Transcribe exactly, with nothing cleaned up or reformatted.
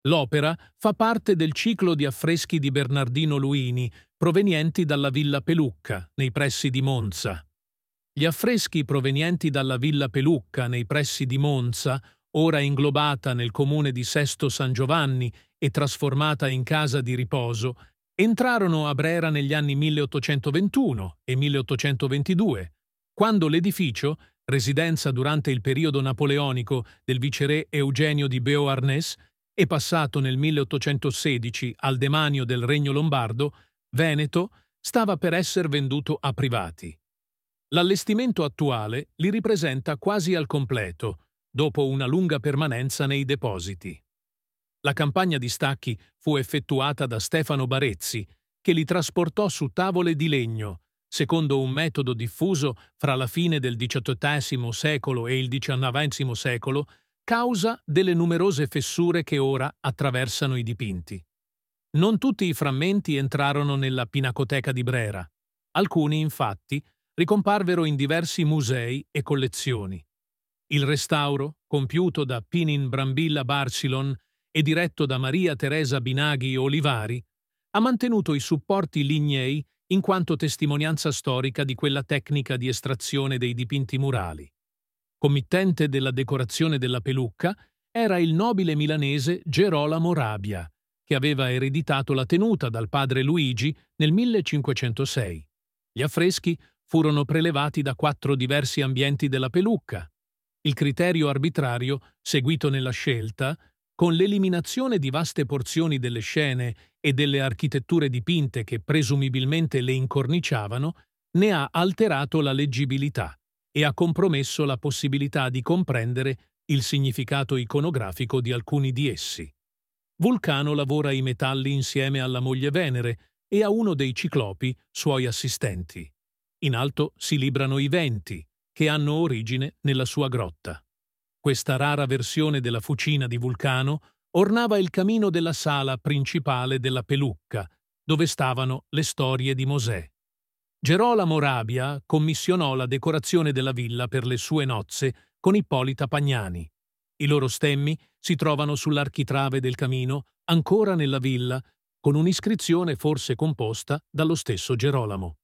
L'opera fa parte del ciclo di affreschi di Bernardino Luini, provenienti dalla Villa Pelucca, nei pressi di Monza. Gli affreschi provenienti dalla Villa Pelucca, nei pressi di Monza, ora inglobata nel comune di Sesto San Giovanni e trasformata in casa di riposo, entrarono a Brera negli anni milleottocentoventuno e milleottocentoventidue, quando l'edificio, residenza durante il periodo napoleonico del viceré Eugenio di Beauharnais, e passato nel milleottocentosedici al demanio del Regno Lombardo, Veneto, stava per essere venduto a privati. L'allestimento attuale li ripresenta quasi al completo, dopo una lunga permanenza nei depositi. La campagna di stacchi fu effettuata da Stefano Barezzi, che li trasportò su tavole di legno, secondo un metodo diffuso fra la fine del diciottesimo secolo e il diciannovesimo secolo, causa delle numerose fessure che ora attraversano i dipinti. Non tutti i frammenti entrarono nella Pinacoteca di Brera. Alcuni, infatti, ricomparvero in diversi musei e collezioni. Il restauro, compiuto da Pinin Brambilla Barcilon e diretto da Maria Teresa Binaghi Olivari, ha mantenuto i supporti lignei in quanto testimonianza storica di quella tecnica di estrazione dei dipinti murali. Committente della decorazione della Pelucca era il nobile milanese Gerolamo Rabia, che aveva ereditato la tenuta dal padre Luigi nel millecinquecentosei. Gli affreschi furono prelevati da quattro diversi ambienti della Pelucca. Il criterio arbitrario, seguito nella scelta, con l'eliminazione di vaste porzioni delle scene e delle architetture dipinte che presumibilmente le incorniciavano, ne ha alterato la leggibilità e ha compromesso la possibilità di comprendere il significato iconografico di alcuni di essi. Vulcano lavora i metalli insieme alla moglie Venere e a uno dei ciclopi, suoi assistenti. In alto si librano i venti, che hanno origine nella sua grotta. Questa rara versione della fucina di Vulcano ornava il camino della sala principale della Pelucca, dove stavano le storie di Mosè. Gerolamo Rabia commissionò la decorazione della villa per le sue nozze con Ippolita Pagnani. I loro stemmi si trovano sull'architrave del camino, ancora nella villa, con un'iscrizione forse composta dallo stesso Gerolamo.